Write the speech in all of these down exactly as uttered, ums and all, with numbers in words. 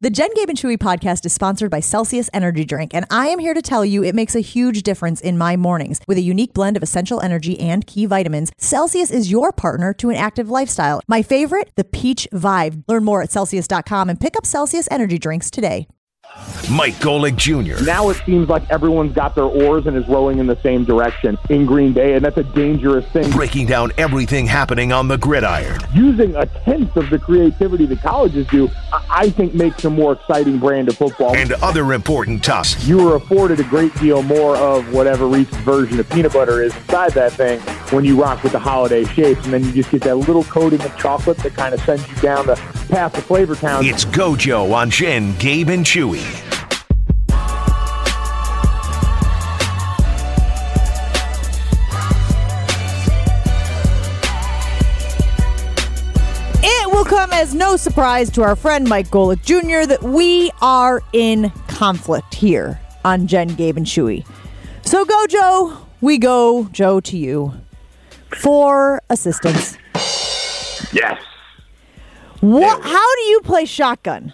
The Jen, Gabe, and Chewy podcast is sponsored by Celsius Energy Drink, and I am here to tell you it makes a huge difference in my mornings. With a unique blend of essential energy and key vitamins, Celsius is your partner to an active lifestyle. My favorite, the Peach Vibe. Learn more at Celsius dot com and pick up Celsius Energy Drinks today. Mike Golic Junior Now it seems like everyone's got their oars and is rowing in the same direction in Green Bay, and that's a dangerous thing. Breaking down everything happening on the gridiron. Using a tenth of the creativity that colleges do, I think makes a more exciting brand of football. And other important topics. You were afforded a great deal more of whatever Reese's version of peanut butter is inside that thing when you rock with the holiday shapes, and then you just get that little coating of chocolate that kind of sends you down the path of Flavor Town. It's Gojo on Jen, Gabe, and Chewy. It will come as no surprise to our friend Mike Golic Junior that we are in conflict here on Jen, Gabe, and Chewy. So go, Joe. We go, Joe, to you for assistance. Yes. What? How do you play shotgun?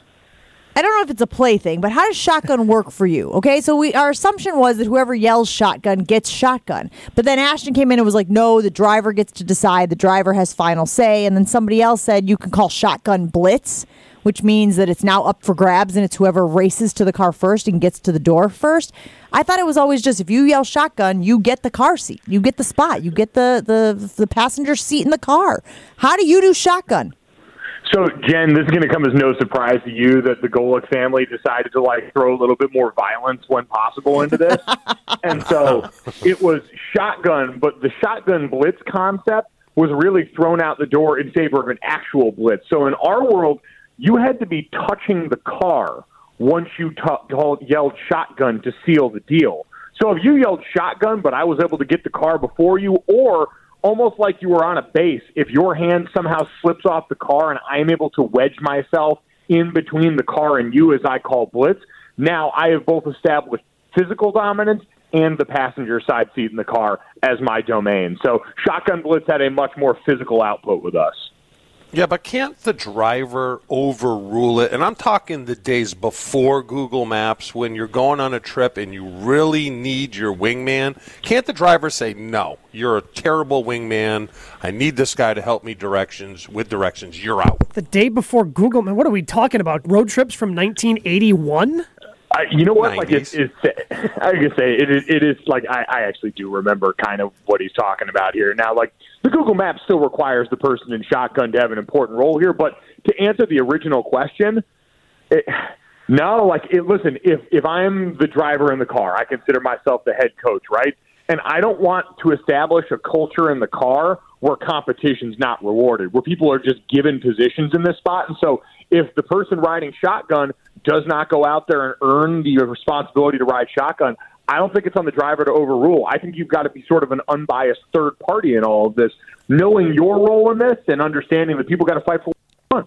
I don't know if it's a play thing, but how does shotgun work for you? Okay, so we our assumption was that whoever yells shotgun gets shotgun. But then Ashton came in and was like, no, the driver gets to decide. The driver has final say. And then somebody else said you can call shotgun blitz, which means that it's now up for grabs and it's whoever races to the car first and gets to the door first. I thought it was always just if you yell shotgun, you get the car seat. You get the spot. You get the, the, the passenger seat in the car. How do you do shotgun? So, Jen, this is going to come as no surprise to you that the Golic family decided to, like, throw a little bit more violence when possible into this. And so it was shotgun, but the shotgun blitz concept was really thrown out the door in favor of an actual blitz. So in our world, you had to be touching the car once you t- yelled shotgun to seal the deal. So if you yelled shotgun, but I was able to get the car before you, or almost like you were on a base, if your hand somehow slips off the car and I'm able to wedge myself in between the car and you, as I call blitz, now I have both established physical dominance and the passenger side seat in the car as my domain. So shotgun blitz had a much more physical output with us. Yeah, but can't the driver overrule it? And I'm talking the days before Google Maps when you're going on a trip and you really need your wingman. Can't the driver say, no, you're a terrible wingman. I need this guy to help me directions. With directions, you're out. The day before Google, man, what are we talking about? Road trips from nineteen eighty-one? Uh, you know what? nineties. Like it's, it's, I can say it is. It is like I, I actually do remember kind of what he's talking about here. Now, like the Google Maps still requires the person in shotgun to have an important role here. But to answer the original question, it, no. Like, it, listen, if if I'm the driver in the car, I consider myself the head coach, right? And I don't want to establish a culture in the car where competition's not rewarded, where people are just given positions in this spot. And so if the person riding shotgun does not go out there and earn the responsibility to ride shotgun, I don't think it's on the driver to overrule. I think you've got to be sort of an unbiased third party in all of this, knowing your role in this and understanding that people got to fight for one.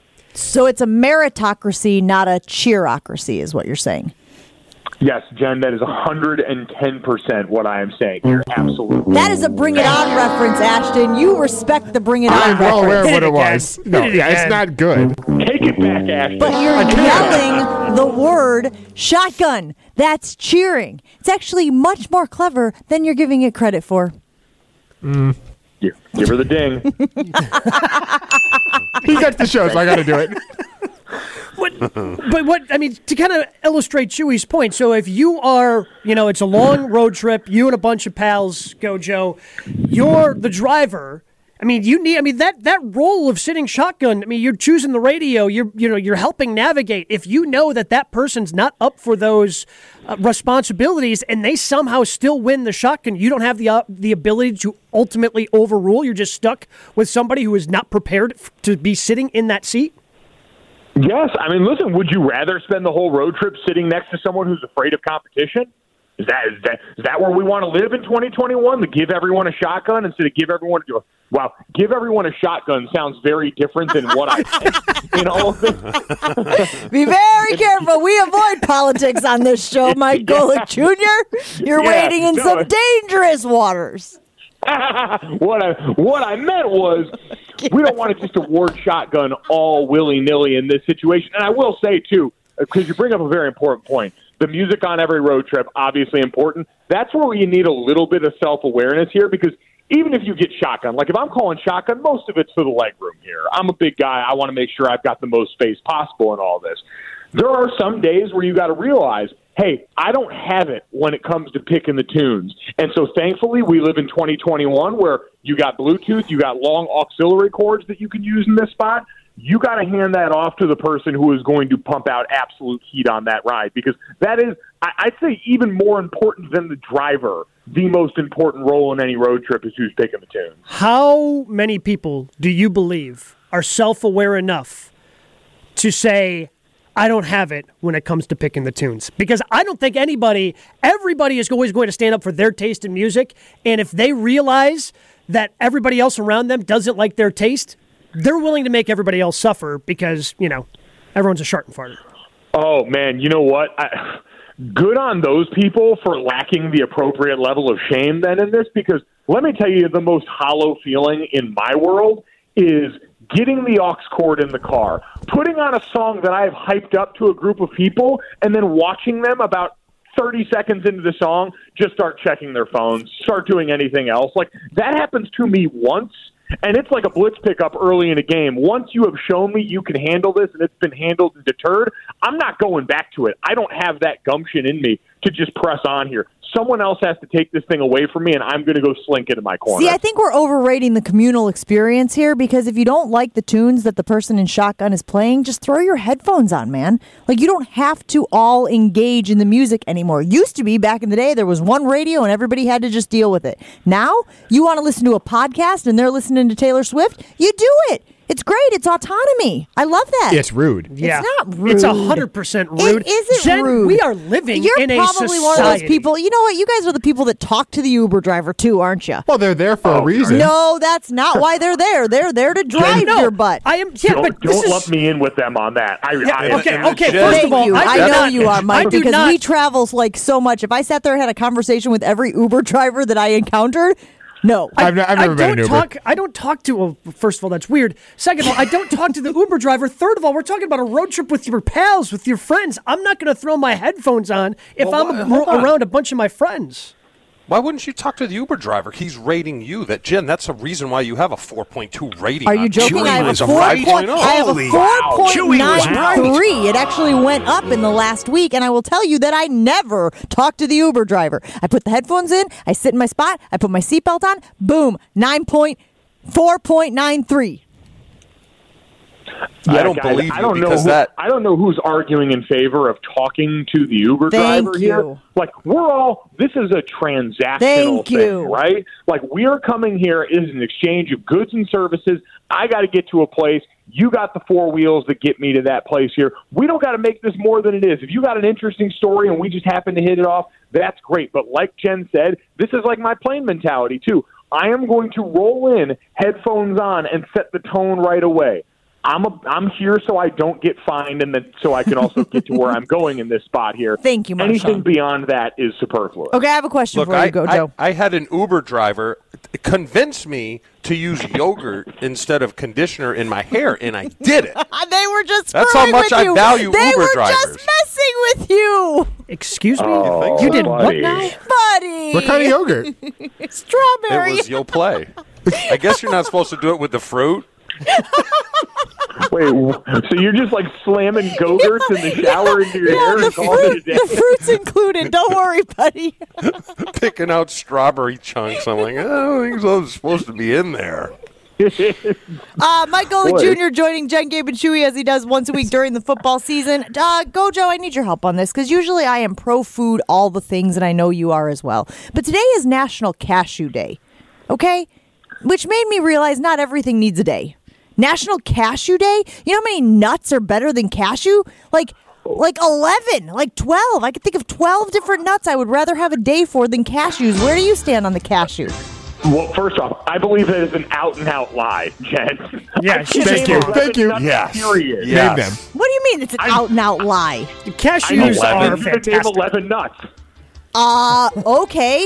So it's a meritocracy, not a cheerocracy, is what you're saying. Yes, Jen, that is one hundred ten percent what I am saying. You're absolutely That is a Bring It On reference, Ashton. You respect the Bring It On I'm reference. well aware of what it it was. again. No, Hit it yeah, again. it's not good. Take it back, Ashton. But you're yelling the word shotgun. That's cheering. It's actually much more clever than you're giving it credit for. Mm. Give, give her the ding. He gets the show, so I got to do it. What, but what, I mean, to kind of illustrate Chewy's point, so if you are, you know, it's a long road trip, you and a bunch of pals go, Joe, you're the driver. I mean, you need, I mean, that, that role of sitting shotgun, I mean, you're choosing the radio, you're, you know, you're helping navigate. If you know that that person's not up for those uh, responsibilities and they somehow still win the shotgun, you don't have the, uh, the ability to ultimately overrule. You're just stuck with somebody who is not prepared f- to be sitting in that seat. Yes. I mean, listen, would you rather spend the whole road trip sitting next to someone who's afraid of competition? Is that is that is that where we want to live in twenty twenty-one? To give everyone a shotgun instead of give everyone a wow, give everyone a shotgun sounds very different than what I think in all of this. Be very careful. We avoid politics on this show, Mike Golic Junior You're Yeah, wading in no. some dangerous waters. what I what I meant was we don't want to just award shotgun all willy-nilly in this situation. And I will say, too, because you bring up a very important point, the music on every road trip, obviously important. That's where you need a little bit of self-awareness here, because even if you get shotgun, like if I'm calling shotgun, most of it's for the leg room here. I'm a big guy. I want to make sure I've got the most space possible in all this. There are some days where you got to realize, hey, I don't have it when it comes to picking the tunes. And so thankfully we live in twenty twenty-one where you got Bluetooth, you got long auxiliary cords that you can use in this spot. You got to hand that off to the person who is going to pump out absolute heat on that ride, because that is, I'd say, even more important than the driver. The most important role in any road trip is who's picking the tunes. How many people do you believe are self-aware enough to say, I don't have it when it comes to picking the tunes? Because I don't think anybody, everybody is always going to stand up for their taste in music, and if they realize that everybody else around them doesn't like their taste, they're willing to make everybody else suffer because, you know, everyone's a shart and farter. Oh, man, you know what? I, good on those people for lacking the appropriate level of shame then in this, because let me tell you, the most hollow feeling in my world is getting the aux cord in the car, putting on a song that I've hyped up to a group of people, and then watching them about thirty seconds into the song just start checking their phones, start doing anything else. Like, that happens to me once, and it's like a blitz pickup early in a game. Once you have shown me you can handle this and it's been handled and deterred, I'm not going back to it. I don't have that gumption in me to just press on here. Someone else has to take this thing away from me, and I'm going to go slink into my corner. See, I think we're overrating the communal experience here, because if you don't like the tunes that the person in shotgun is playing, just throw your headphones on, man. Like, you don't have to all engage in the music anymore. It used to be, back in the day, there was one radio and everybody had to just deal with it. Now, you want to listen to a podcast and they're listening to Taylor Swift? You do it. It's great. It's autonomy. I love that. It's rude. Yeah. It's not rude. It's one hundred percent rude. It isn't Jen, rude. We are living You're in a probably society. one of those people. You know what? You guys are the people that talk to the Uber driver too, aren't you? Well, they're there for Oh, a reason. No, that's not why they're there. They're there to drive No, your butt. I am. Yeah, don't but this don't is, lump me in with them on that. I, Yeah, I, okay, and the okay. Jen- First Thank of all, you. I, I, do know not, you are, I Mike, do because not, we travel like so much. If I sat there and had a conversation with every Uber driver that I encountered, no. I've, ne- I've I never been don't an Uber. talk. I don't talk to. Well, first of all, that's weird. Second of all, I don't talk to the Uber driver. Third of all, we're talking about a road trip with your pals, with your friends. I'm not going to throw my headphones on if Well, I'm why- a- hold on. around a bunch of my friends. Why wouldn't you talk to the Uber driver? He's rating you. That Jen, that's a reason why you have a four point two rating. Are you on joking? Chewy I have was a a four five point. point oh. I have a Holy four wow. point Chewy was nine right. three. It actually went up in the last week, and I will tell you that I never talk to the Uber driver. I put the headphones in, I sit in my spot, I put my seatbelt on, boom, nine point four point nine three. I don't guys, believe I you don't know because who, that. I don't know who's arguing in favor of talking to the Uber Thank driver you. here. Like, we're all, this is a transactional Thank thing, you. right? Like, we are coming here as an exchange of goods and services. I got to get to a place. You got the four wheels that get me to that place here. We don't got to make this more than it is. If you got an interesting story and we just happen to hit it off, that's great. But like Jen said, this is like my plane mentality, too. I am going to roll in, headphones on, and set the tone right away. I'm a, I'm here so I don't get fined, and then so I can also get to where I'm going in this spot here. Thank you, Marshawn. Anything beyond that is superfluous. Okay, I have a question Look, for I, you, Go I, Joe. I had an Uber driver convince me to use yogurt instead of conditioner in my hair, and I did it. They were just That's how screwing much with I you. value they Uber were drivers. just messing with you, Excuse me. Oh, you did what buddy. now? buddy. What kind of yogurt? Strawberry. It was you'll play. I guess you're not supposed to do it with the fruit. Wait, so you're just like slamming Go-Gurts in the shower into your yeah, hair the, and calling it a fruit, day? the fruit's included. Don't worry, buddy. Picking out strawberry chunks. I'm like, I don't think so. It's supposed to be in there. Uh, Mike Golick Boy. Junior joining Jen, Gabe, and Chewy as he does once a week during the football season. Uh, Go, Joe, I need your help on this because usually I am pro food, all the things, and I know you are as well. But today is National Cashew Day, okay? Which made me realize not everything needs a day. National Cashew Day? You know how many nuts are better than cashew? Like, like eleven, like twelve. I could think of twelve different nuts I would rather have a day for than cashews. Where do you stand on the cashew? Well, first off, I believe that is an out-and-out lie, Jen. Yeah, I she can't Thank name you. eleven Thank you. nuts, Yes. Period. Yes. Name them. What do you mean it's an I'm- out and out lie? Cashews I are know, you can name fantastic. eleven nuts. Uh, okay.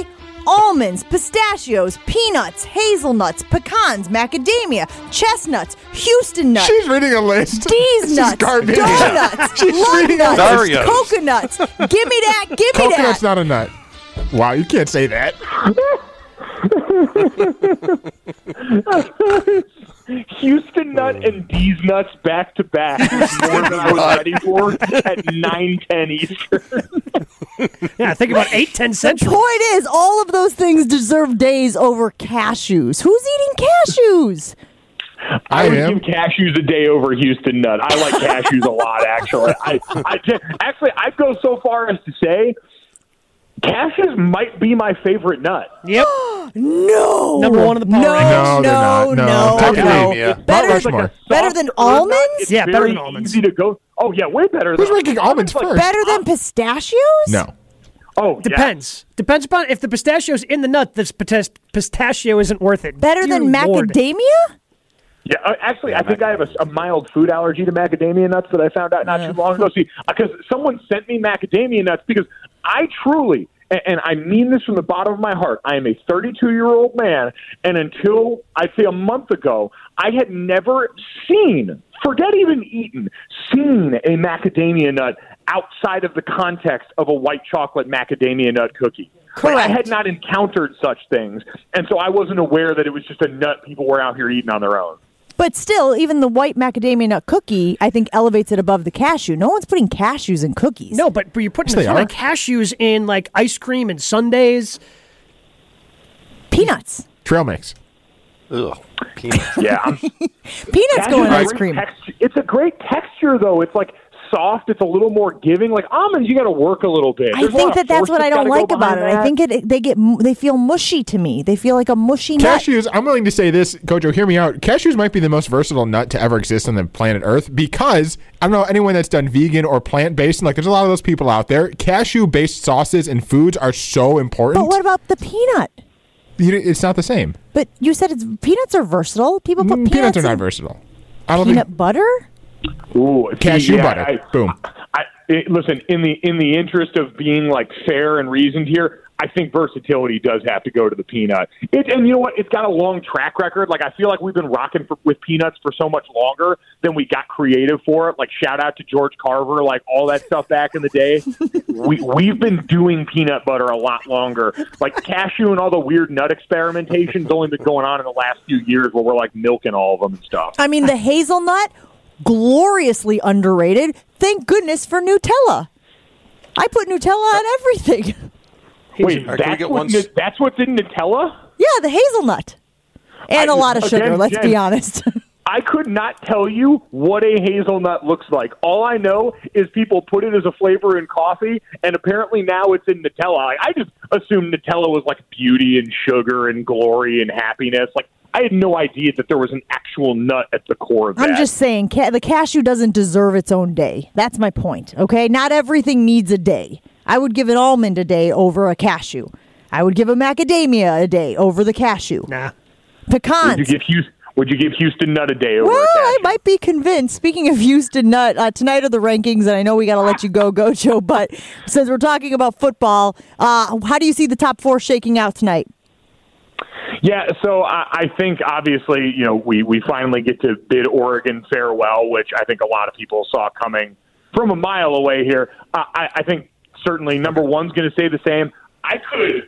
almonds, pistachios, peanuts, hazelnuts, pecans, macadamia, chestnuts, Houston nuts. She's reading a list. D's This is nuts, garbage. donuts, She's lug reading a nuts, list. Darius. coconuts. Give me that, give me Coconut's that. not a nut. Wow, you can't say that. Houston nut and D's nuts back to back is more than I was ready for at nine ten Eastern. Yeah, think about eight ten The Central. point is, all of those things deserve days over cashews. Who's eating cashews? I I would am. give cashews a day over Houston nut. I like cashews a lot, actually. I, I just, actually, I'd go so far as to say cashews might be my favorite nut. Yep. No. Number one in the power no, rankings. No, they're not. no, No. no, Macadamia. no. Better, Mount Rushmore. better than Soft nut. almonds? It's Yeah, better very than almonds. Easy to go. Oh yeah, way better. Who's than ranking almonds like- first? Better than pistachios? No. Oh, yeah. Depends. Depends upon if the pistachio's in the nut, this pita- pistachio isn't worth it. Better Dear than Lord. macadamia? Yeah, uh, actually, I think I have a, a mild food allergy to macadamia nuts that I found out not too long ago. See, because someone sent me macadamia nuts because I truly, and, and I mean this from the bottom of my heart, I am a thirty-two-year-old man, and until, I'd say a month ago, I had never seen, forget even eaten, seen a macadamia nut outside of the context of a white chocolate macadamia nut cookie. Like, I Correct. had not encountered such things, and so I wasn't aware that it was just a nut people were out here eating on their own. But still, even the white macadamia nut cookie, I think, elevates it above the cashew. No one's putting cashews in cookies. No, but, but you're putting Yes, a they ton are. of cashews in like ice cream and sundaes. Peanuts. Trail mix. Ugh, peanuts. Yeah, I'm, Peanuts go in Cashews are ice great cream. text- it's a great texture, though. It's like soft. It's a little more giving. Like almonds, you got to work a little bit. I There's a lot think of that that's force what I that's don't gotta like go about it. behind I that. think it, it they get mu- they feel mushy to me. They feel like a mushy nut. Cashews, I'm willing to say this, Gojo, hear me out. Cashews might be the most versatile nut to ever exist on the planet Earth because I don't know anyone that's done vegan or plant-based, and like there's a lot of those people out there. Cashew-based sauces and foods are so important. But what about the peanut? You- it's not the same. But you said it's peanuts are versatile. People put Mm, peanuts, Peanuts are in not versatile. I don't peanut think butter. Ooh, see, cashew yeah, butter. I, Boom. I, it, listen, in the in the interest of being like fair and reasoned here, I think versatility does have to go to the peanut. It, and you know what? It's got a long track record. Like I feel like we've been rocking for, with peanuts for so much longer than we got creative for it. Like shout out to George Carver, like all that stuff back in the day. we we've been doing peanut butter a lot longer. Like cashew and all the weird nut experimentation's only been going on in the last few years where we're like milking all of them and stuff. I mean, the hazelnut, gloriously underrated. Thank goodness for Nutella. I put Nutella on everything. Wait, All right, can we that's, get what, one s- that's what's in Nutella? Yeah, the hazelnut. And a I- lot of sugar, again, let's Jen, be honest. I could not tell you what a hazelnut looks like. All I know is people put it as a flavor in coffee, and apparently now it's in Nutella. Like, I just assumed Nutella was like beauty and sugar and glory and happiness. Like I had no idea that there was an actual nut at the core of that. I'm just saying, ca- the cashew doesn't deserve its own day. That's my point, okay? Not everything needs a day. I would give an almond a day over a cashew. I would give a macadamia a day over the cashew. Nah. Pecans. Would you give Houston, would you give Houston nut a day over Well, a I cashew? might be convinced. Speaking of Houston Nut, uh, tonight are the rankings, and I know we got to let you go, Gojo. But since we're talking about football, uh, how do you see the top four shaking out tonight? Yeah, so I, I think obviously, you know, we, we finally get to bid Oregon farewell, which I think a lot of people saw coming from a mile away here. Uh, I, I think certainly number one's going to stay the same. I could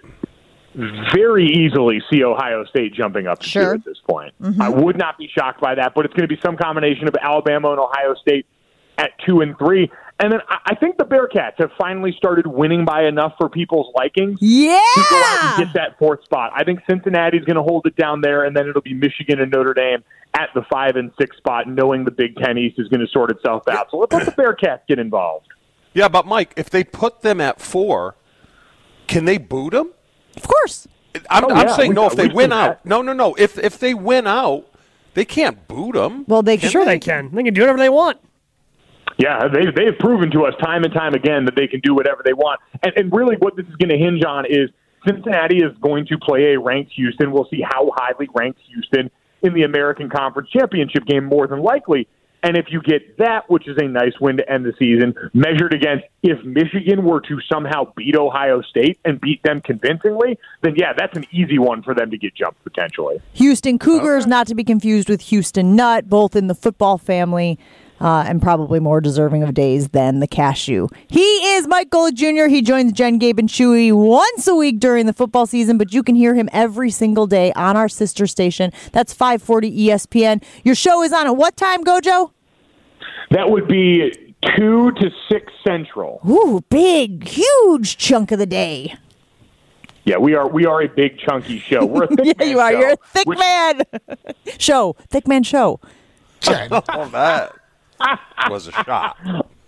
very easily see Ohio State jumping up to Sure. two at this point. I would not be shocked by that, but it's going to be some combination of Alabama and Ohio State at two and three. And then I, I think the Bearcats have finally started winning by enough for people's liking Yeah! to go out and get that fourth spot. I think Cincinnati's going to hold it down there, and then it'll be Michigan and Notre Dame at the five and six spot, knowing the Big Ten East is going to sort itself out. So let's let the Bearcats get involved. Yeah, but Mike, if they put them at four, can they boot them? Of course. I'm, Oh, I'm yeah, saying we- no. If they we've win seen out, that. no, no, no. If if they win out, they can't boot them. Well, they Sure they can. They can do whatever they want. Yeah, they, they've proven to us time and time again that they can do whatever they want. And, and really what this is going to hinge on is Cincinnati is going to play a ranked Houston. We'll see how highly ranked Houston in the American Conference Championship game more than likely. And if you get that, which is a nice win to end the season, measured against if Michigan were to somehow beat Ohio State and beat them convincingly, then yeah, that's an easy one for them to get jumped potentially. Houston Cougars, okay. Not to be confused with Houston Nutt, both in the football family. Uh, and probably more deserving of days than the cashew. He is Mike Golic Junior He joins Jen, Gabe, and Chewy once a week during the football season, but you can hear him every single day on our sister station. That's five forty E S P N. Your show is on at what time, Gojo? That would be two to six Central. Ooh, big, huge chunk of the day. Yeah, we are we are a big, chunky show. We're a thick yeah, man you are. show, You're a thick which... man show. Thick man show. All that was a shot.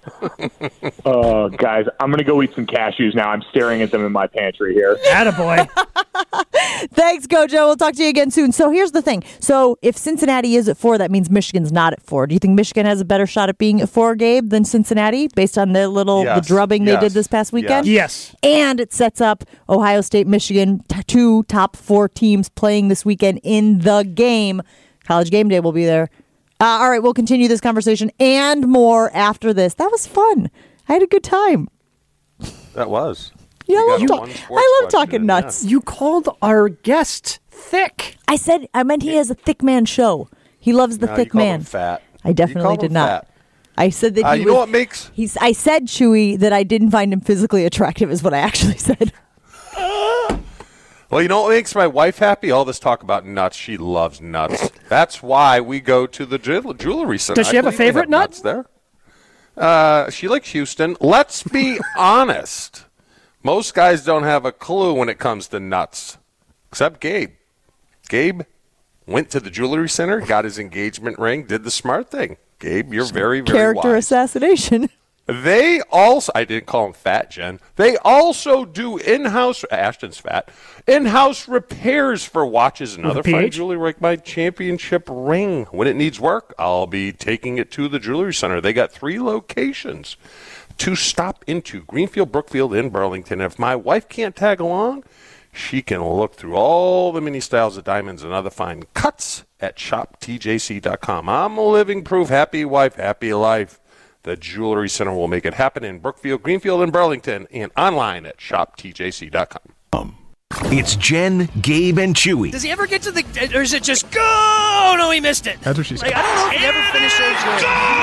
uh, guys, I'm going to go eat some cashews now. I'm staring at them in my pantry here. Attaboy. Thanks, Gojo. We'll talk to you again soon. So here's the thing. So if Cincinnati is at four, that means Michigan's not at four. Do you think Michigan has a better shot at being at four, Gabe, than Cincinnati, based on the little yes. the drubbing yes. they did this past weekend? Yes. And it sets up Ohio State, Michigan, t- two top four teams playing this weekend in the game. College Game Day will be there. Uh, all right, we'll continue this conversation and more after this. That was fun. I had a good time. That was. Yeah, I love, You talk- I love talking in, nuts. yeah. You called our guest thick. I said I meant he has a thick man show. He loves the No, you thick called man. him fat. I definitely You called did him not. fat. I said that Uh, he you was, know what makes He's. I said, Chewy, that I didn't find him physically attractive. Is what I actually said. Well, you know what makes my wife happy? All this talk about nuts. She loves nuts. That's why we go to the ju- jewelry center. Does she I have a believe they favorite nut? Nuts there. Uh, she likes Houston. Let's be honest. Most guys don't have a clue when it comes to nuts, except Gabe. Gabe went to the jewelry center, got his engagement ring, did the smart thing. Gabe, you're very, very Character wise. assassination. They also, I didn't call him fat, Jen. They also do in-house, Ashton's fat, in-house repairs for watches and With other a P H? fine jewelry like my championship ring. When it needs work, I'll be taking it to the jewelry center. They got three locations to stop into, Greenfield, Brookfield, and Burlington. If my wife can't tag along, she can look through all the mini styles of diamonds and other fine cuts at shop T J C dot com. I'm a living proof. Happy wife, happy life. The Jewelry Center will make it happen in Brookfield, Greenfield, and Burlington, and online at shop T J C dot com. It's Jen, Gabe, and Chewy. Does he ever get to the, or is it just go? Oh, no, he missed it. That's what she said. Like, I don't know if he ever finished those.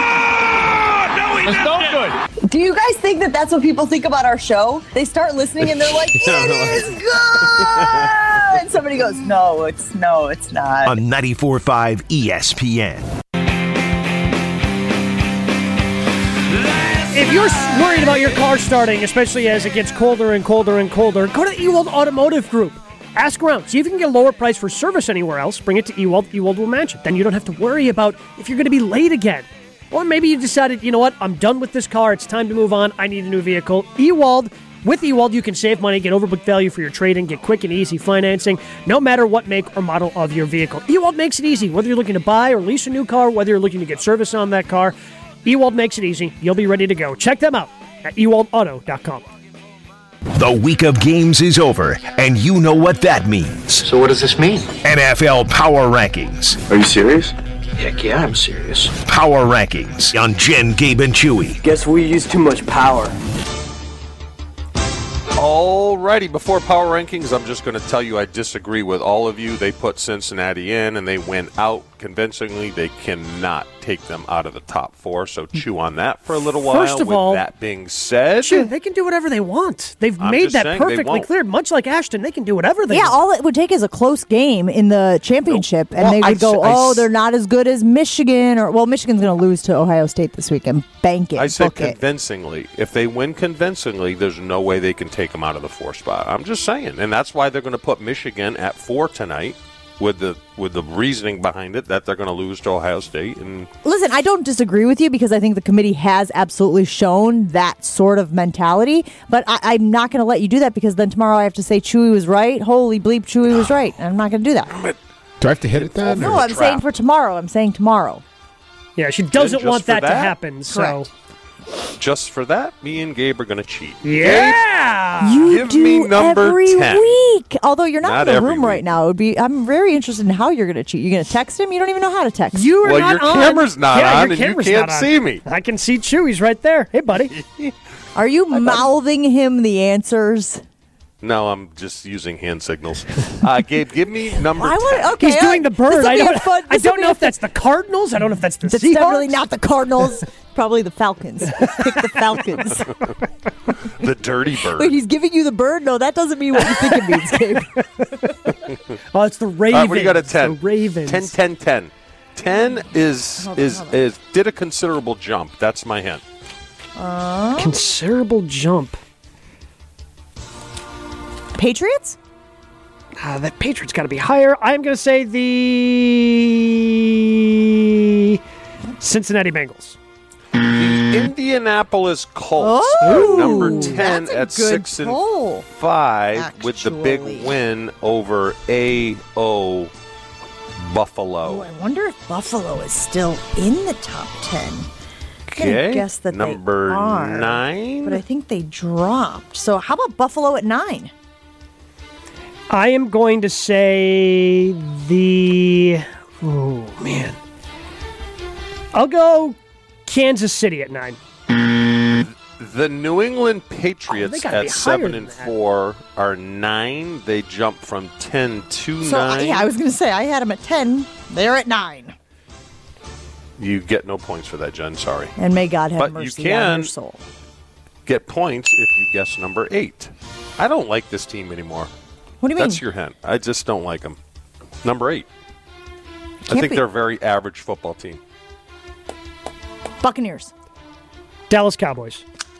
No, he missed it. Do you guys think that that's what people think about our show? They start listening and they're like, it is good! And somebody goes, no, it's no, it's not. On ninety-four point five E S P N. If you're worried about your car starting, especially as it gets colder and colder and colder, go to Ewald Automotive Group. Ask around. See if you can get a lower price for service anywhere else. Bring it to Ewald. Ewald will match it. Then you don't have to worry about if you're going to be late again. Or maybe you decided, you know what, I'm done with this car. It's time to move on. I need a new vehicle. Ewald. With Ewald, you can save money, get overbook value for your trade-in, get quick and easy financing, no matter what make or model of your vehicle. Ewald makes it easy. Whether you're looking to buy or lease a new car, whether you're looking to get service on that car, Ewald makes it easy. You'll be ready to go. Check them out at ewald auto dot com. The week of games is over, and you know what that means. So what does this mean? N F L Power Rankings. Are you serious? Heck yeah, I'm serious. Power Rankings on Jen, Gabe, and Chewy. Guess we use too much power. Alrighty, before Power Rankings, I'm just going to tell you I disagree with all of you. They put Cincinnati in, and they went out convincingly. They cannot take them out of the top four, so chew on that for a little while. First of with all, that being said, Chew, they can do whatever they want. They've I'm made just that saying they perfectly won't. clear. Much like Ashton, they can do whatever they Yeah, want. all it would take is a close game in the championship, and Well, they I would go, s- I "Oh, s- they're not as good as Michigan," or "Well, Michigan's going to lose to Ohio State this weekend." Bank it, I said book it. convincingly. If they win convincingly, there's no way they can take them out of the four spot. I'm just saying, and that's why they're going to put Michigan at four tonight, with the with the reasoning behind it that they're going to lose to Ohio State. And Listen, I don't disagree with you because I think the committee has absolutely shown that sort of mentality. But I, I'm not going to let you do that because then tomorrow I have to say Chewy was right. Holy bleep, Chewy was right. And I'm not going to do that. Do I have to hit it then? No, or- I'm saying for tomorrow. I'm saying tomorrow. Yeah, she doesn't just want for that, to that? happen. So, Correct. Just for that, me and Gabe are going to cheat. Yeah. You Give do me number every ten. week. Although you're not, Not in the every room week. right now. It would be. I'm very interested in how you're going to cheat. You're going to text him. You don't even know how to text. You are Well, not your on. camera's not yeah, on your and you camera's can't not on. see me. I can see Chewy's right there. Hey, buddy. Are you mouthing him the answers? No, I'm just using hand signals. Uh, Gabe, give me number I ten. want. Okay, He's doing the this bird. will I be a don't. fun- I this will don't be know a if that's the Cardinals. I don't know if that's the That's Seahawks. definitely not the Cardinals. Probably the Falcons. Pick the Falcons. The dirty bird. Wait, he's giving you the bird? No, that doesn't mean what you think it means, Gabe. Oh, it's the All Ravens. right, what do you got at ten? The Ravens. ten, ten, ten. ten is Hold on, is hold on. is did a considerable jump. That's my hint. Considerable jump. Patriots? Ah, that Patriots got to be higher. I'm going to say the Cincinnati Bengals. The Indianapolis Colts Oh, are number ten that's at a good six and poll, five with the big actually. win over A O Buffalo. Oh, I wonder if Buffalo is still in the top ten. I'm gonna Okay, guess that number they are, nine. but I think they dropped. So how about Buffalo at nine? I am going to say the. Oh, man. I'll go Kansas City at nine. The New England Oh, they Patriots gotta be at higher seven than and that. four are nine. They jump from ten to So uh, nine. yeah, I was going to say I had them at ten. They're at nine. You get no points for that, Jen. Sorry. And may God have But you mercy on can- your soul. Get points if you guess number eight. I don't like this team anymore. What do you mean? That's your hint. I just don't like them. Number eight. I Can't think be- they're a very average football team. Buccaneers. Dallas Cowboys.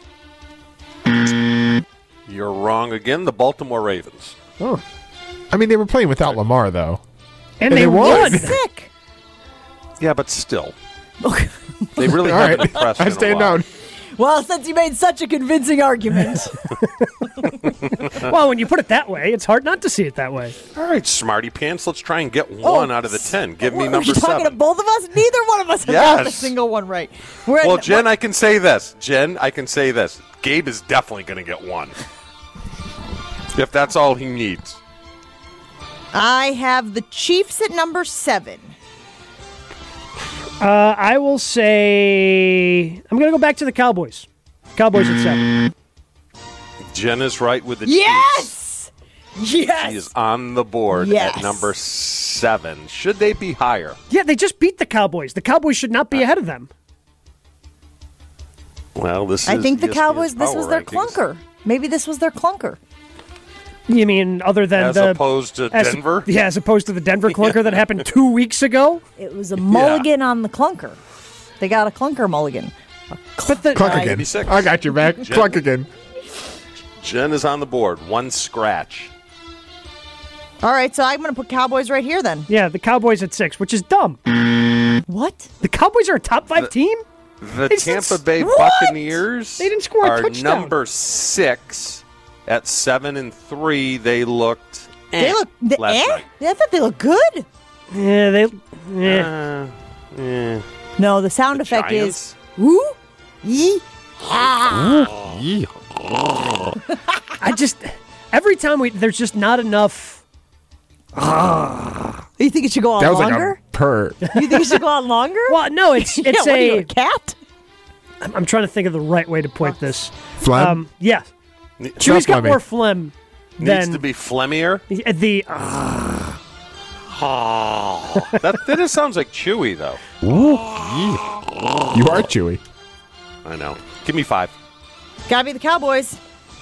You're wrong again. The Baltimore Ravens. Oh. I mean, they were playing without Lamar, though. And, And they, they won. won. Sick. Yeah, but still. They really All haven't right, impressed I in a stand while. down. Well, since you made such a convincing argument. Well, when you put it that way, it's hard not to see it that way. All right, smarty pants. Let's try and get one out of the ten. Give me Are number you talking seven. to both of us? Neither one of us has got a Yes. single one right. We're at- Well, Jen, I can say this. Jen, I can say this. Gabe is definitely going to get one. If that's all he needs. I have the Chiefs at number seven. Uh, I will say I'm going to go back to the Cowboys. Cowboys at seven. Jen is right with the Chiefs. Yes! Yes! She is on the board Yes. at number seven. Should they be higher? Yeah, they just beat the Cowboys. The Cowboys should not be ahead of them. Well, this I is think the E S P N's Cowboys, this power was their rankings. clunker. Maybe this was their clunker. You mean other than As the opposed to as- Denver? Yeah, as opposed to the Denver clunker that happened two weeks ago. It was a mulligan on the clunker. They got a clunker mulligan. But the Clunk Right. again. eighty-six. I got your back. Jen. Clunk again. Jen is on the board. One scratch. All right, so I'm going to put Cowboys right here then. yeah, the Cowboys at six, which is dumb. What? The Cowboys are a top five team. The They didn't Tampa s- Bay What? Buccaneers They didn't score a are touchdown. number six at seven and three. They looked eh They look the, last eh? night. I thought they looked good. Yeah, they. Yeah. Uh, eh. No, the sound The effect Giants? is woo, yee, ah. I just every time we there's just not enough. You think it should go on That was longer? like a purr. You think it should go on longer? Well, no, it's Yeah, it's what are you, a. a cat? I'm I'm trying to think of the right way to put this. Phlegm? Um, yeah, Ne- Chewy's got phlegmy. more phlegm Needs than to be phlegmier. the. the uh, That, that just sounds like Chewy, though. You are Chewy. I know. Give me five. Gotta be the Cowboys.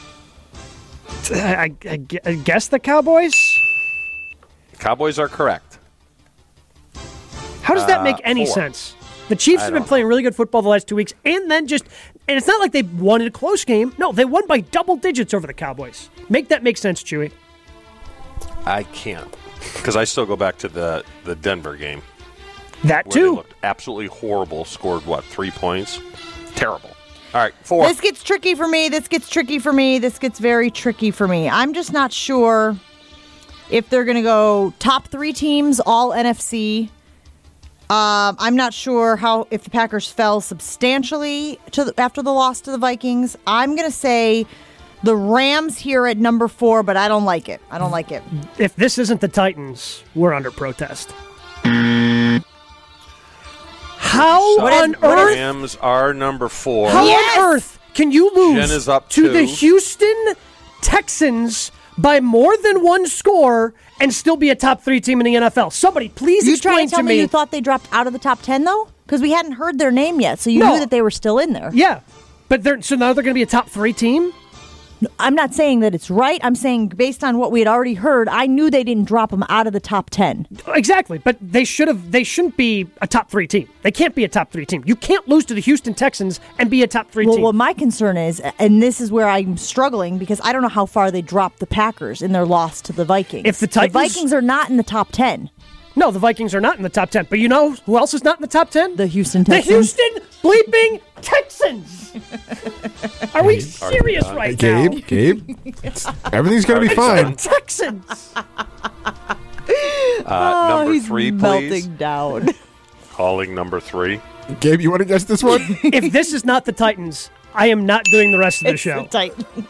I, I, I gu- I guess the Cowboys. Cowboys are correct. How does that Uh, make any four. sense? The Chiefs I have been don't playing really good football the last two weeks, and then just, and it's not like they won in a close game. No, they won by double digits over the Cowboys. Make that make sense, Chewy. I can't. Because I still go back to the, the Denver game. That Where they too. looked absolutely horrible. Scored, what, three points? Terrible. All right, four. This gets tricky for me. This gets tricky for me. This gets very tricky for me. I'm just not sure if they're going to go top three teams, all N F C. Um, I'm not sure how if the Packers fell substantially to the, after the loss to the Vikings. I'm going to say the Rams here at number four, but I don't like it. I don't like it. If this isn't the Titans, we're under protest. How What on is- earth? Rams are number four. How Yes! on earth can you lose Jen is up to two. the Houston Texans by more than one score and still be a top three team in the N F L? Somebody, please You explain trying to tell to me me. you thought they dropped out of the top ten, though? Because we hadn't heard their name yet, so you No. knew that they were still in there. Yeah, but they're so now they're going to be a top three team. I'm not saying that it's right. I'm saying based on what we had already heard, I knew they didn't drop them out of the top ten. Exactly, but they should have. They shouldn't be a top three team. They can't be a top three team. You can't lose to the Houston Texans and be a top three Well, team. what my concern is, and this is where I'm struggling, because I don't know how far they dropped the Packers in their loss to the Vikings. If the Titans- Vikings are not in the top ten. No, the Vikings are not in the top ten. But you know who else is not in the top ten? The Houston The Texans. Houston bleeping Texans. Are we serious right now? Gabe, Gabe, everything's gonna be fine. Texans. Uh, Oh, number he's three, melting please. down. Calling number three. Gabe, you want to guess this one? If this is not the Titans, I am not doing the rest of the It's show. the Titans.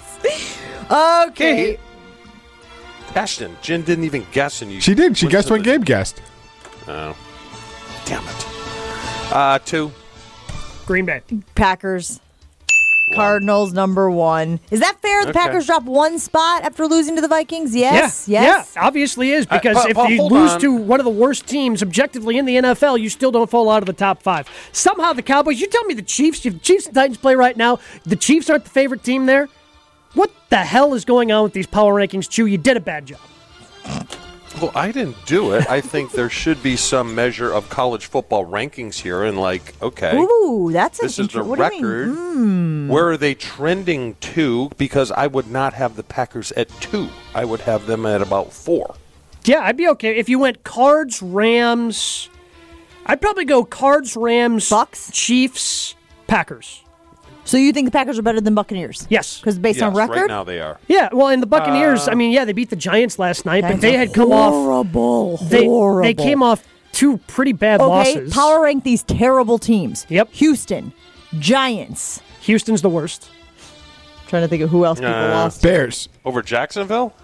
Okay. Ashton, Jen didn't even guess, and you. She did. She went guessed to when the- Gabe guessed. Oh, damn it. Uh, two. Green Bay. Packers. Cardinals number one. Is that fair? The Okay. Packers dropped one spot after losing to the Vikings? Yes. yeah, Yes. yeah, obviously is Uh, because but- if but you hold lose on. to one of the worst teams objectively in the N F L, you still don't fall out of the top five. Somehow the Cowboys. You tell me the Chiefs. If the Chiefs and Titans play right now, the Chiefs aren't the favorite team there. What the hell is going on with these power rankings, Chew? You did a bad job. Well, I didn't do it. I think there should be some measure of college football rankings here, and like, okay, Ooh, that's an this is the inter- what do you mean? record. Hmm. Where are they trending to? Because I would not have the Packers at two. I would have them at about four. Yeah, I'd be okay if you went Cards, Rams. I'd probably go Cards, Rams, Bucks? Chiefs, Packers. So you think the Packers are better than Buccaneers? Yes. Because based yes, on record? right now they are. Yeah, well, and the Buccaneers, Uh, I mean, yeah, they beat the Giants last night, but Giants they are had come off. horrible, They, horrible. they came off two pretty bad Okay, losses. power rank these terrible teams. Yep. Houston, Giants. Houston's the worst. Trying to think of who else people Uh, lost. Bears. Over Jacksonville?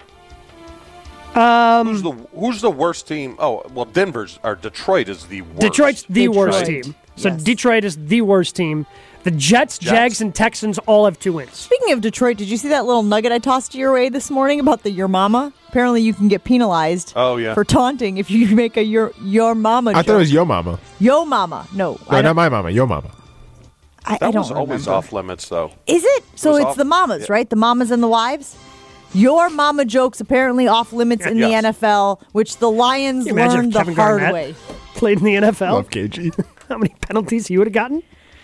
Um, who's the Who's the worst team? Oh, well, Denver's or Detroit is the worst. Detroit's the Detroit. worst team. So Yes. Detroit is the worst team. The Jets, Jets. Jags, and Texans all have two wins. Speaking of Detroit, did you see that little nugget I tossed your way this morning about the your mama? Apparently, you can get penalized. Oh, yeah. For taunting if you make a your your mama. I joke. thought it was Yo Mama. Yo mama. No, No, I not don't, my mama. Yo Mama. I, That I don't was always remember. off limits, though. Is it? So was it's off- the mamas, yeah. right? The mamas and the wives. Your mama jokes apparently off limits in the Yes. N F L, which the Lions Can you imagine learned if Kevin the hard Garnett way. played in the N F L? Love K G. How many penalties he would have gotten?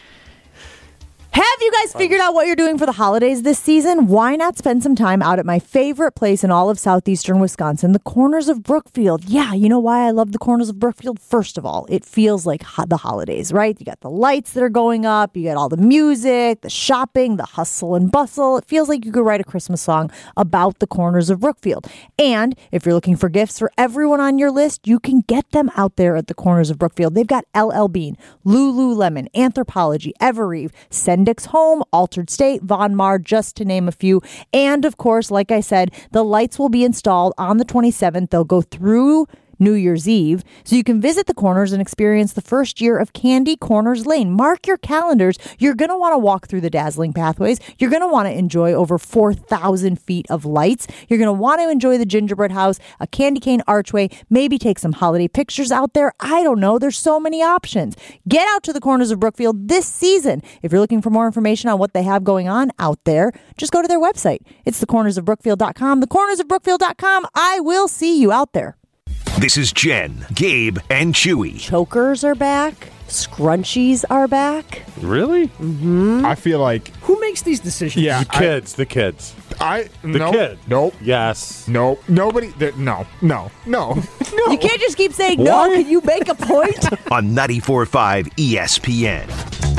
Have you guys figured out what you're doing for the holidays this season? Why not spend some time out at my favorite place in all of southeastern Wisconsin, the Corners of Brookfield? Yeah, you know why I love the Corners of Brookfield? First of all, it feels like ho- the holidays, right? You got the lights that are going up, you got all the music, the shopping, the hustle and bustle. It feels like you could write a Christmas song about the Corners of Brookfield. And if you're looking for gifts for everyone on your list, you can get them out there at the Corners of Brookfield. They've got L L Bean, Lululemon, Anthropologie, Evereve, Sendix Home, Altered State, Von Maur, just to name a few. And of course, like I said, the lights will be installed on the twenty-seventh. They'll go through New Year's Eve. So you can visit the Corners and experience the first year of Candy Corners Lane. Mark your calendars. You're going to want to walk through the dazzling pathways. You're going to want to enjoy over four thousand feet of lights. You're going to want to enjoy the gingerbread house, a candy cane archway, maybe take some holiday pictures out there. I don't know. There's so many options. Get out to the Corners of Brookfield this season. If you're looking for more information on what they have going on out there, just go to their website. It's the corners of brookfield dot com. the corners of brookfield dot com. I will see you out there. This is Jen, Gabe, and Chewy. Chokers are back. Scrunchies are back. Really? I feel like, Who makes these decisions? yeah. The kids. the kids. I, I The nope, kid. Nope. Yes. Nope. Nobody. th- No. No. No. No. You can't just keep saying no. Why? Can you make a point? On ninety-four point five E S P N.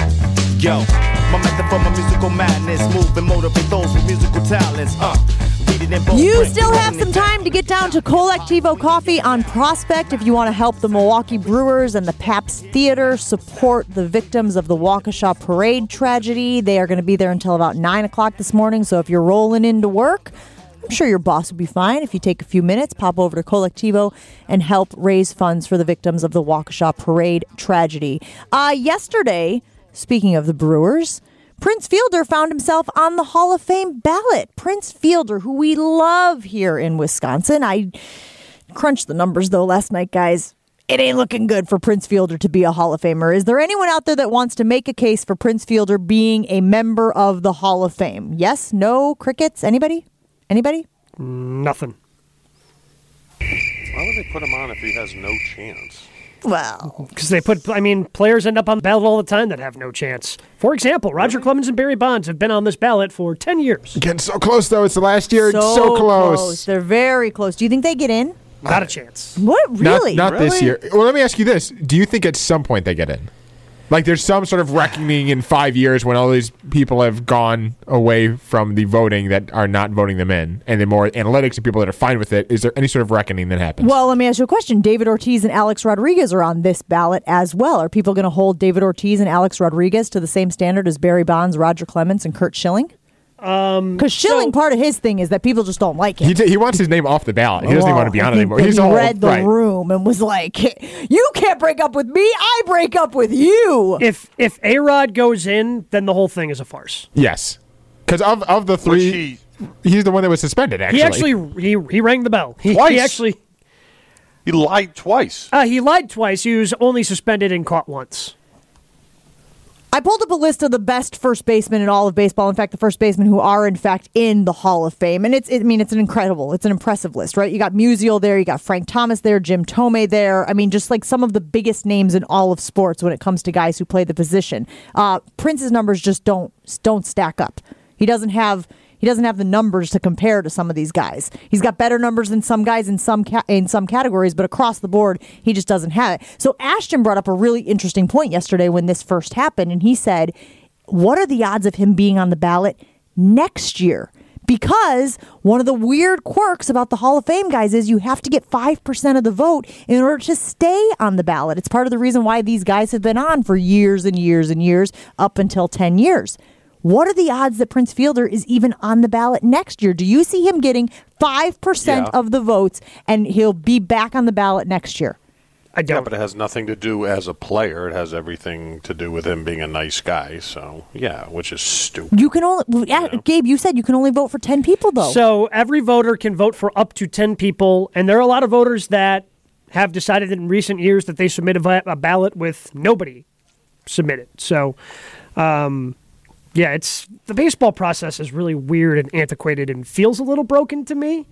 Yo, my method for my musical madness, move and motivate those with musical talents. Uh, we You still have some time to get down to Colectivo Coffee on Prospect if you want to help the Milwaukee Brewers and the Pabst Theater support the victims of the Waukesha Parade tragedy. They are going to be there until about nine o'clock this morning, so if you're rolling into work, I'm sure your boss will be fine if you take a few minutes, pop over to Colectivo and help raise funds for the victims of the Waukesha Parade tragedy. Uh, yesterday, speaking of the Brewers, Prince Fielder found himself on the Hall of Fame ballot. Prince Fielder, who we love here in Wisconsin. I crunched the numbers, though, last night, guys. It ain't looking good for Prince Fielder to be a Hall of Famer. Is there anyone out there that wants to make a case for Prince Fielder being a member of the Hall of Fame? Yes? No? Crickets? Anybody? Anybody? Nothing. Why would they put him on if he has no chance? Well, because they put, I mean, players end up on the ballot all the time that have no chance. For example, Roger Clemens and Barry Bonds have been on this ballot for ten years. Getting so close, though. It's the last year. So, it's so close. close. They're very close. Do you think they get in? Not a chance. What? Really? Not, not Really? this year. Well, let me ask you this. Do you think at some point they get in? Like there's some sort of reckoning in five years when all these people have gone away from the voting that are not voting them in, and the more analytics of people that are fine with it. Is there any sort of reckoning that happens? Well, let me ask you a question. David Ortiz and Alex Rodriguez are on this ballot as well. Are people going to hold David Ortiz and Alex Rodriguez to the same standard as Barry Bonds, Roger Clemens, and Curt Schilling? Um, Because Schilling, so- part of his thing is that people just don't like him. he, t- he wants his name off the ballot. He doesn't even Well, want to be I on it think anymore. that He's he all read the right. room and was like, "You can't break up with me. I break up with you." If if A-Rod goes in, then the whole thing is a farce. Yes, because of of the Which three, he, he's the one that was suspended. Actually, He actually he he rang the bell. He, Twice. he actually he lied twice. uh, he lied twice. He was only suspended and caught once. I pulled up a list of the best first basemen in all of baseball. In fact, the first basemen who are, in fact, in the Hall of Fame. And it's, it, I mean, it's an incredible, it's an impressive list, right? You got Musial there, you got Frank Thomas there, Jim Tomei there. I mean, just like some of the biggest names in all of sports when it comes to guys who play the position. Uh, Prince's numbers just don't don't stack up. He doesn't have he doesn't have the numbers to compare to some of these guys. He's got better numbers than some guys in some ca- in some categories, but across the board, he just doesn't have it. So Ashton brought up a really interesting point yesterday when this first happened, and he said, what are the odds of him being on the ballot next year? Because one of the weird quirks about the Hall of Fame guys is you have to get five percent of the vote in order to stay on the ballot. It's part of the reason why these guys have been on for years and years and years, up until ten years. What are the odds that Prince Fielder is even on the ballot next year? Do you see him getting five percent Yeah. of the votes and he'll be back on the ballot next year? I Yeah, don't. but it has nothing to do as a player. It has everything to do with him being a nice guy. So, yeah, which is stupid. You can only, yeah, Gabe, you said you can only vote for ten people, though. So every voter can vote for up to ten people, and there are a lot of voters that have decided in recent years that they submit a, vi- a ballot with nobody submitted. So, um, yeah, it's the baseball process is really weird and antiquated and feels a little broken to me.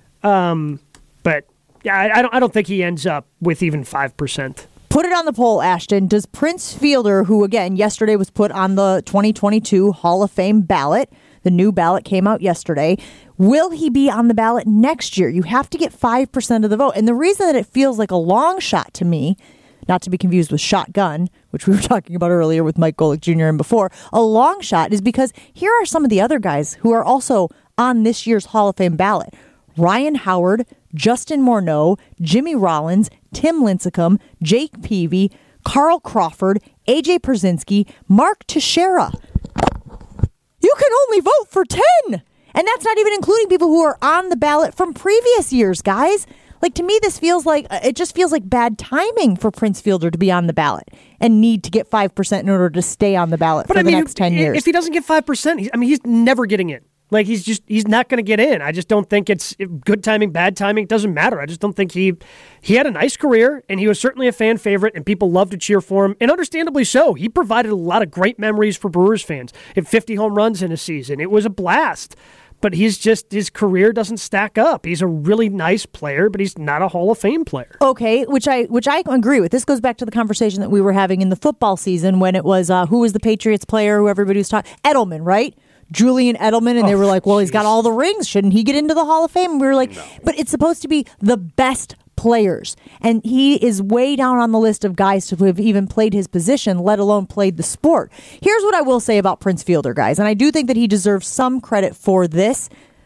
Um, but yeah, I, I don't. I don't think he ends up with even five percent. Put it on the poll, Ashton. Does Prince Fielder, who again yesterday was put on the twenty twenty-two Hall of Fame ballot, the new ballot came out yesterday, will he be on the ballot next year? You have to get five percent of the vote. And the reason that it feels like a long shot to me, not to be confused with shotgun, which we were talking about earlier with Mike Golick Junior and before, a long shot is because here are some of the other guys who are also on this year's Hall of Fame ballot. Ryan Howard, Justin Morneau, Jimmy Rollins, Tim Lincecum, Jake Peavy, Carl Crawford, A J Pierzynski, Mark Teixeira. You can only vote for ten. And that's not even including people who are on the ballot from previous years, guys. Like, to me, this feels like, it just feels like bad timing for Prince Fielder to be on the ballot and need to get five percent in order to stay on the ballot But for I the mean, next ten years. if he doesn't get five percent, he's, I mean, he's never getting in. Like, he's just, he's not going to get in. I just don't think it's good timing, bad timing. It doesn't matter. I just don't think he, he had a nice career, and he was certainly a fan favorite, and people loved to cheer for him, and understandably so. He provided a lot of great memories for Brewers fans. Hit fifty home runs in a season. It was a blast. But he's just, his career doesn't stack up. He's a really nice player, but he's not a Hall of Fame player. Okay, which I which I agree with. This goes back to the conversation that we were having in the football season when it was, uh, who was the Patriots player who everybody was talking? Edelman, right? Julian Edelman, and they Oh, were like, well, he's got geez. all the rings. Shouldn't he get into the Hall of Fame? And we were like, No. but it's supposed to be the best players. And he is way down on the list of guys who have even played his position, let alone played the sport. Here's what I will say about Prince Fielder, guys, and I do think that he deserves some credit for this.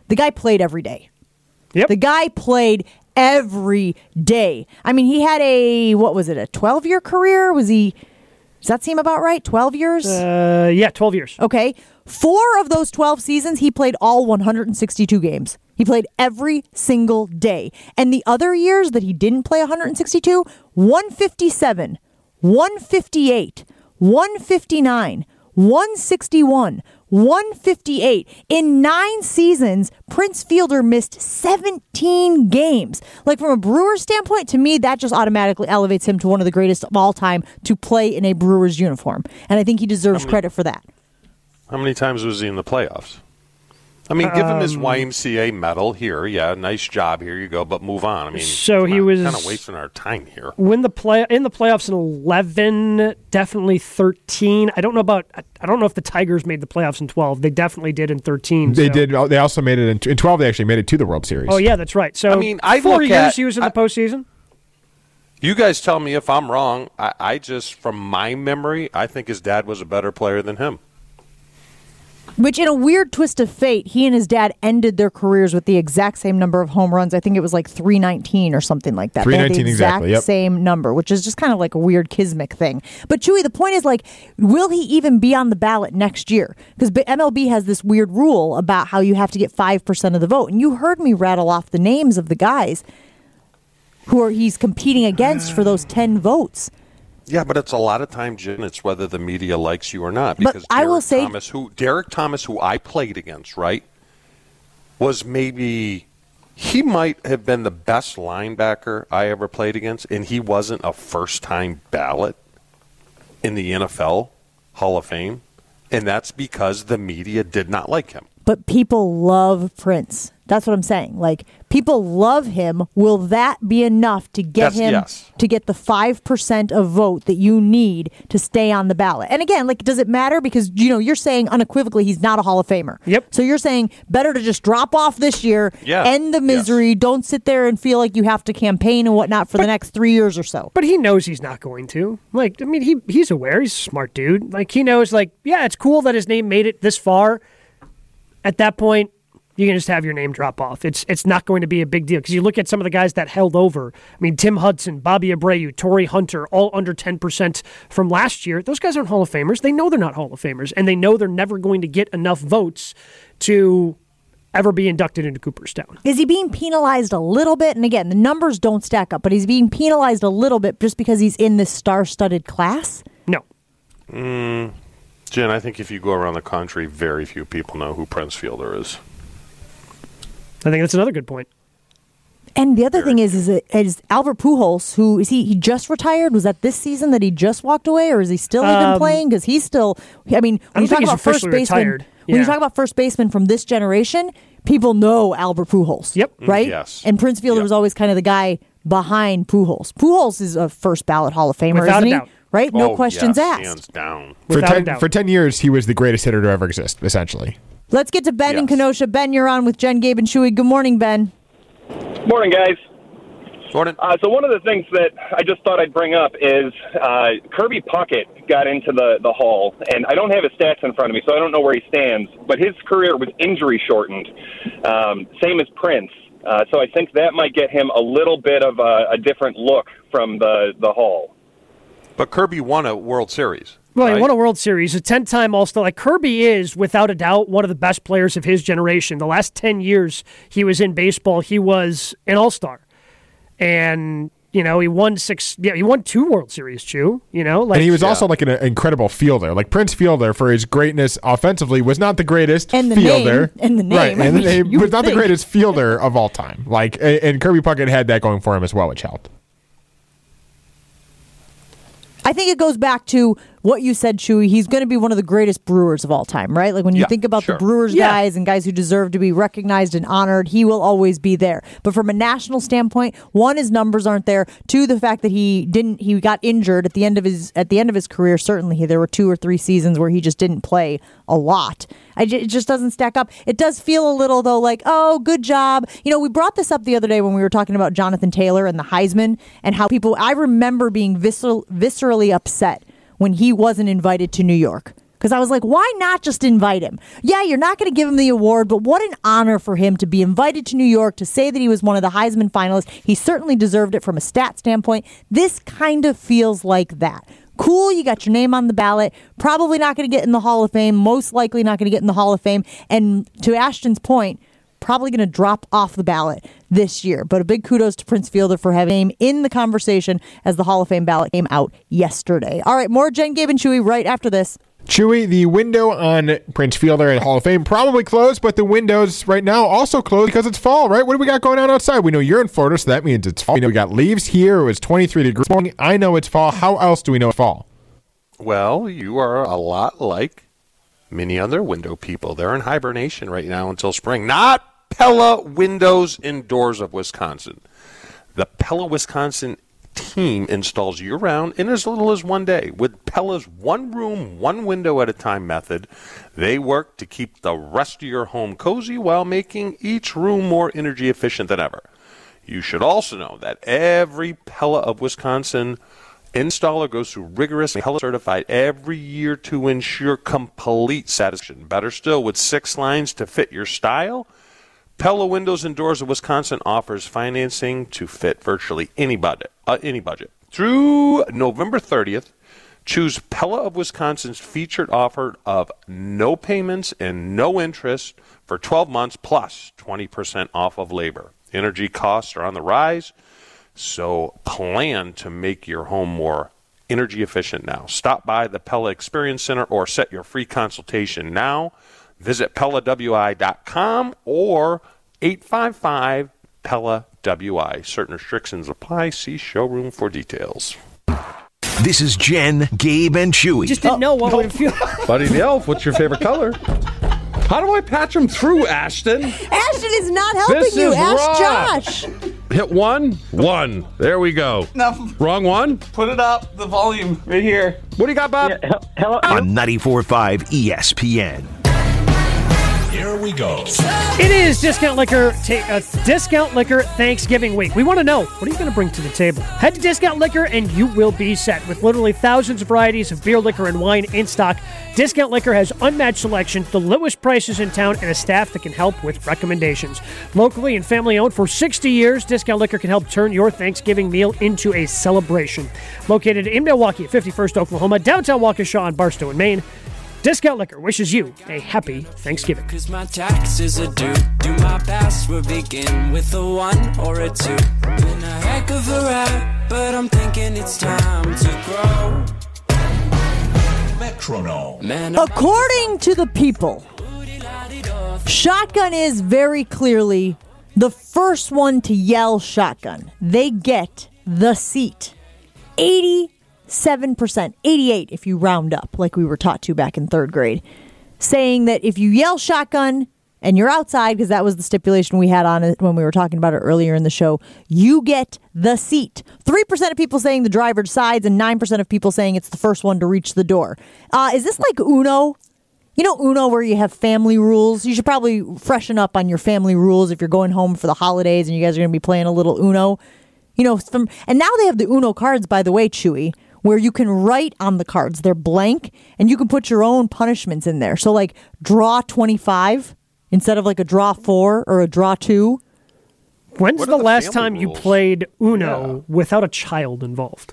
The guy played every day. Yep. The guy played every day. I mean, he had a, what was it, a twelve-year career? Was he, does that seem about right? twelve years? Uh, yeah, twelve years. Okay. Four of those twelve seasons, he played all one hundred sixty-two games. He played every single day. And the other years that he didn't play one hundred sixty-two, one fifty-seven, one fifty-eight, one fifty-nine, one sixty-one, one fifty-eight. In nine seasons, Prince Fielder missed seventeen games. Like, from a Brewers standpoint, to me, that just automatically elevates him to one of the greatest of all time to play in a Brewers uniform. And I think he deserves many, credit for that. How many times was he in the playoffs? I mean, give him his Um, Y M C A medal here. Yeah, nice job. Here you go. But move on. I mean, So he was kind of wasting our time here. When the play in the playoffs in eleven, definitely thirteen. I don't know about. I don't know if the Tigers made the playoffs in twelve. They definitely did in thirteen. They so. did. They also made it in, in twelve. They actually made it to the World Series. Oh yeah, that's right. So I mean, I four look years at- he was in the I- postseason. You guys tell me if I'm wrong. I, I just, from my memory, I think his dad was a better player than him. Which, in a weird twist of fate, he and his dad ended their careers with the exact same number of home runs. I think it was like three nineteen or something like that. They had the three nineteen exact exactly, yep. same number, which is just kind of like a weird Kismic thing. But Chewy, the point is, like, will he even be on the ballot next year? Because M L B has this weird rule about how you have to get five percent of the vote. And you heard me rattle off the names of the guys who are he's competing against for those ten votes. Yeah, but it's a lot of times, Jen, it's whether the media likes you or not. But Because I will Derek say- Thomas, who Derek Thomas, who I played against, right, was maybe he might have been the best linebacker I ever played against, and he wasn't a first-time ballot in the N F L Hall of Fame, and that's because the media did not like him. But people love Prince. That's what I'm saying. Like, people love him. Will that be enough to get That's- him yes. to get the five percent of vote that you need to stay on the ballot? And again, like, does it matter? Because, you know, you're saying unequivocally he's not a Hall of Famer. Yep. So you're saying better to just drop off this year, Yeah. end the misery, don't sit there and feel like you have to campaign and whatnot for the next three years or so. But he knows he's not going to. Like, I mean, he he's aware. He's a smart dude. Like, he knows, like, yeah, it's cool that his name made it this far. At that point, you can just have your name drop off. It's it's not going to be a big deal because you look at some of the guys that held over. I mean, Tim Hudson, Bobby Abreu, Torrey Hunter, all under ten percent from last year. Those guys aren't Hall of Famers. They know they're not Hall of Famers, and they know they're never going to get enough votes to ever be inducted into Cooperstown. Is he being penalized a little bit? And again, the numbers don't stack up, but he's being penalized a little bit just because he's in this star-studded class? No. Mm, Jen, I think if you go around the country, very few people know who Prince Fielder is. I think that's another good point. And the other thing is, is, it, is Albert Pujols, who is he? He just retired. Was that this season that he just walked away, or is he still even Um, playing? Because he's still. I mean, I when you don't think talk he's about first officially baseman, retired. when Yeah. you talk about first baseman from this generation, people know Albert Pujols. Yep. Right. Yes. And Prince Fielder Yep. was always kind of the guy behind Pujols. Pujols is a first ballot Hall of Famer, Without isn't a he? doubt. Right. No Oh, questions yes, asked. hands down. For Without a ten, doubt. for ten years, he was the greatest hitter to ever exist, essentially. Let's get to Ben in Yes. Kenosha. Ben, you're on with Jen, Gabe, and Shuey. Good morning, Ben. Morning, guys. Jordan? Uh, so one of the things that I just thought I'd bring up is uh, Kirby Puckett got into the, the Hall, and I don't have his stats in front of me, so I don't know where he stands, but his career was injury-shortened, um, same as Prince. Uh, so I think that might get him a little bit of a, a different look from the, the Hall. But Kirby won a World Series. Well, he right? won a World Series, a ten-time All-Star. Like, Kirby is, without a doubt, one of the best players of his generation. The last ten years he was in baseball, he was an All-Star. And, you know, he won six, yeah, he won two World Series, Chew, you know? Like, And he was Yeah. also like an incredible fielder. Like Prince Fielder, for his greatness offensively, was not the greatest And the fielder. name- and the name, right? I And mean, he you was not think. the greatest fielder of all time. Like, and and Kirby Puckett had that going for him as well, which helped. I think it goes back to what you said, Chewy. He's going to be one of the greatest Brewers of all time, right? Like when you Yeah, think about sure. the Brewers Yeah. guys and guys who deserve to be recognized and honored, he will always be there. But from a national standpoint, one, his numbers aren't there. Two, the fact that he didn't, he got injured at the end of his at the end of his career. Certainly, there were two or three seasons where he just didn't play a lot. I, ju- it just doesn't stack up. It does feel a little though, like, oh, good job. You know, we brought this up the other day when we were talking about Jonathan Taylor and the Heisman and how people. I remember being visceral, viscerally upset when he wasn't invited to New York, Because I was like, why not just invite him? Yeah, you're not going to give him the award, but what an honor for him to be invited to New York to say that he was one of the Heisman finalists. He certainly deserved it from a stat standpoint. This kind of feels like that. Cool, you got your name on the ballot. Probably not going to get in the Hall of Fame. Most likely not going to get in the Hall of Fame. And to Ashton's point, probably going to drop off the ballot this year. But a big kudos to Prince Fielder for having him in the conversation as the Hall of Fame ballot came out yesterday. All right, more Jen, Gabe, and Chewy right after this. Chewy, the window on Prince Fielder and Hall of Fame probably closed, but the windows right now also closed because it's fall, right? What do we got going on outside? We know you're in Florida, so that means it's fall. We know we got leaves here. It was twenty-three degrees this morning. I know it's fall. How else do we know it's fall? Well, you are a lot like many other window people. They're in hibernation right now until spring. Not Pella Windows and Doors of Wisconsin. The Pella Wisconsin team installs year-round in as little as one day. With Pella's one-room, one-window-at-a-time method, they work to keep the rest of your home cozy while making each room more energy efficient than ever. You should also know that every Pella of Wisconsin installer goes through rigorous Pella certified every year to ensure complete satisfaction. Better still, with six lines to fit your style, Pella Windows and Doors of Wisconsin offers financing to fit virtually any budget. Uh, any budget. Through November thirtieth, choose Pella of Wisconsin's featured offer of no payments and no interest for twelve months plus twenty percent off of labor. Energy costs are on the rise, so plan to make your home more energy efficient now. Stop by the Pella Experience Center or set your free consultation now. Visit Pella W I dot com or eight five five Pella W I. Certain restrictions apply. See showroom for details. This is Jen, Gabe, and Chewy. Just didn't know what would it feel. Buddy the Elf, what's your favorite color? How do I patch him through, Ashton? Ashton is not helping This you. is Ask rough. Josh. Hit one. One. There we go. No. Wrong one? Put it up, the volume, right here. What do you got, Bob? Yeah, hello. On ninety-four point five E S P N. Here we go. It is Discount Liquor ta- uh, Discount Liquor Thanksgiving week. We want to know, what are you going to bring to the table? Head to Discount Liquor and you will be set. With literally thousands of varieties of beer, liquor, and wine in stock, Discount Liquor has unmatched selection, the lowest prices in town, and a staff that can help with recommendations. Locally and family-owned for sixty years, Discount Liquor can help turn your Thanksgiving meal into a celebration. Located in Milwaukee at fifty-first Oklahoma, downtown Waukesha, and Barstow in Maine, Discount Liquor wishes you a happy Thanksgiving. Cause my taxes are due. Do my password begin with a one or a two? Been a heck of a ride, but I'm thinking it's time to grow. Metronome. Man, According to the people, Shotgun is very clearly the first one to yell shotgun. They get the seat. eighty-seven percent, eighty-eight if you round up, like we were taught to back in third grade, saying that if you yell shotgun and you're outside, because that was the stipulation we had on it when we were talking about it earlier in the show, you get the seat. three percent of people saying the driver decides and nine percent of people saying it's the first one to reach the door. Uh, is this like Uno? You know Uno, where you have family rules? You should probably freshen up on your family rules if you're going home for the holidays and you guys are going to be playing a little Uno. You know, from, and now they have the Uno cards, by the way, Chewy, where you can write on the cards. They're blank, and you can put your own punishments in there. So, like, draw twenty-five instead of, like, a draw four or a draw two. When's What the, are the last family time you rules? played Uno Yeah. without a child involved?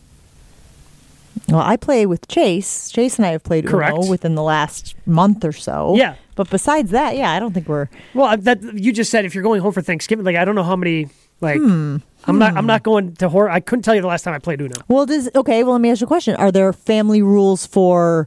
Well, I play with Chase. Chase and I have played Correct. Uno within the last month or so. Yeah. But besides that, yeah, I don't think we're... Well, that you just said if you're going home for Thanksgiving, like I don't know how many. Like Hmm. I'm not. I'm not going to horror. I couldn't tell you the last time I played Uno. Well, does okay. Well, let me ask you a question. Are there family rules for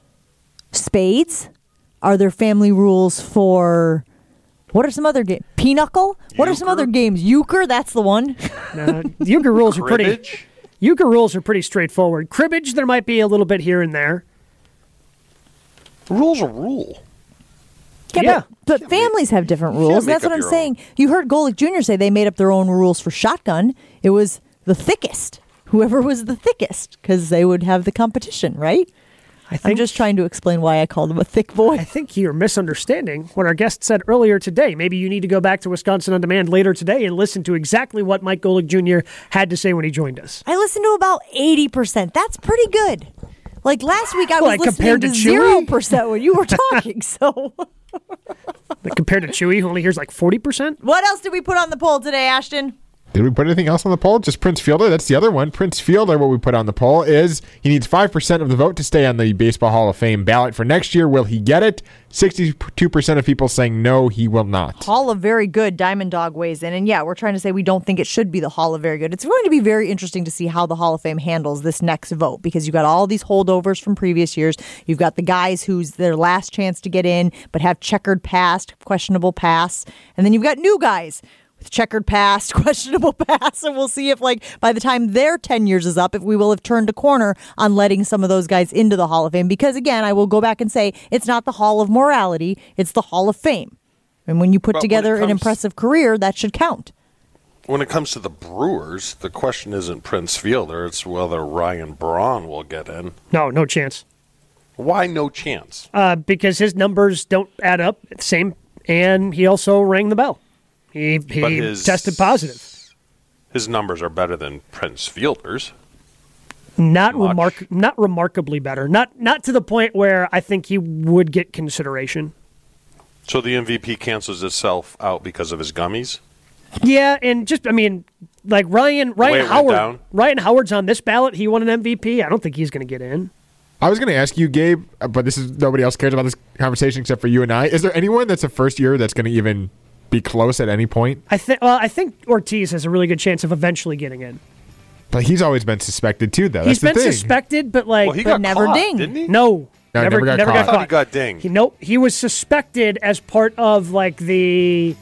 spades? Are there family rules for what are some other games? Pinochle? What are some other games? Euchre? That's the one. Uh, euchre rules are pretty. Cribbage? Euchre rules are pretty straightforward. Cribbage, there might be a little bit here and there. Rules are rule. Yeah, Yeah. but, but families have different rules. make That's what up I'm your saying. You heard Golick Junior say they made up their own rules for shotgun. It was the thickest. Whoever was the thickest, because they would have the competition, right? I think, I'm just trying to explain why I called him a thick boy. I think you're misunderstanding what our guest said earlier today. Maybe you need to go back to Wisconsin On Demand later today and listen to exactly what Mike Golick Junior had to say when he joined us. I listened to about eighty percent. That's pretty good. Like last week, I was Like, listening compared to to Chewy? zero percent when you were talking. So, Like compared to Chewy, who only hears like forty percent. what else did we put on the poll today, Ashton? Did we put anything else on the poll? Just Prince Fielder. That's the other one. Prince Fielder, what we put on the poll is he needs five percent of the vote to stay on the Baseball Hall of Fame ballot for next year. Will he get it? sixty-two percent of people saying no, he will not. Hall of Very Good, Diamond Dog weighs in. And yeah, we're trying to say we don't think it should be the Hall of Very Good. It's going to be very interesting to see how the Hall of Fame handles this next vote because you've got all these holdovers from previous years. You've got the guys who's their last chance to get in but have checkered past, questionable past. And then you've got new guys with checkered past, questionable past. And we'll see if, like, by the time their ten years is up, if we will have turned a corner on letting some of those guys into the Hall of Fame. Because, again, I will go back and say it's not the Hall of Morality, it's the Hall of Fame. And when you put But together when it an comes- impressive career, that should count. When it comes to the Brewers, the question isn't Prince Fielder, it's whether Ryan Braun will get in. No, no chance. Why no chance? Uh, because his numbers don't add up. Same, and he also rang the bell. He he But his- tested positive. His numbers are better than Prince Fielder's. Not Much. remark, not remarkably better. Not not to the point where I think he would get consideration. So the M V P cancels itself out because of his gummies? Yeah, and just I mean, like Ryan way it Ryan went Howard. down. Ryan Howard's on this ballot. He won an M V P. I don't think he's going to get in. I was going to ask you, Gabe, uh, but this is nobody else cares about this conversation except for you and I. Is there anyone that's a first year that's going to even be close at any point? I think. Well, I think Ortiz has a really good chance of eventually getting in. But he's always been suspected too, though. He's That's been the thing. suspected, but like, Well, he But got never caught, dinged. didn't he? no, No, never, never got never caught. got I thought caught. he got dinged. He, nope, he was suspected as part of like the.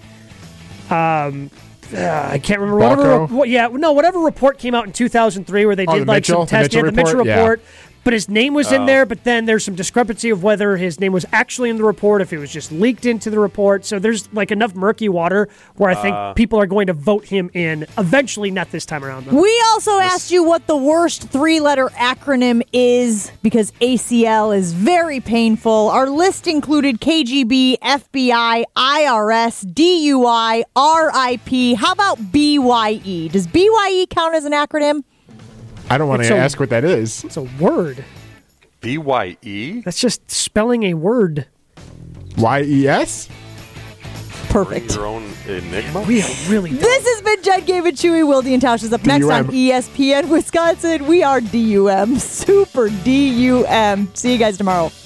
Um, uh, I can't remember whatever. Balco? What, yeah, no, whatever report came out in two thousand three where they Oh, did the like Mitchell- some the testing, Mitchell the Mitchell report? Yeah. report. But his name was in Oh. there, but then there's some discrepancy of whether his name was actually in the report, if it was just leaked into the report. So there's like enough murky water where I think Uh. people are going to vote him in eventually, not this time around. Though. We also asked you what the worst three-letter acronym is because A C L is very painful. Our list included K G B, F B I, I R S, D U I, R I P. How about B Y E? Does B Y E count as an acronym? I don't want It's to a- ask what that is. It's a word. B Y E? That's just spelling a word. Y E S? Perfect. Your own enigma? We are really dumb. This has been Jen, Gabe, and Chewy. Wildy and Tausch is up next D U M. on E S P N Wisconsin. We are D U M. Super D U M. See you guys tomorrow.